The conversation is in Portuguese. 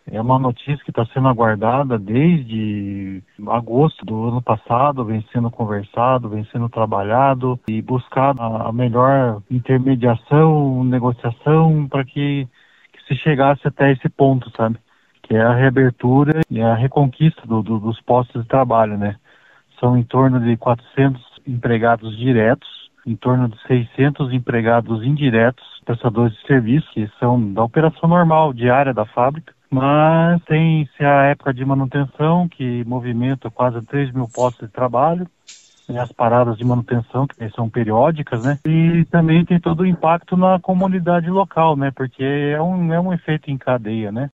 É uma notícia que está sendo aguardada desde agosto do ano passado, vem sendo conversado, vem sendo trabalhado e buscado a melhor intermediação, negociação para que se chegasse até esse ponto, sabe? Que é a reabertura e a reconquista dos postos de trabalho, né? São em torno de 400 empregados diretos, em torno de 600 empregados indiretos, prestadores de serviço, que são da operação normal, diária da fábrica. Mas tem-se a época de manutenção, que movimenta quase 3 mil postos de trabalho, tem as paradas de manutenção, que são periódicas, né? E também tem todo o impacto na comunidade local, né? Porque é um efeito em cadeia, né?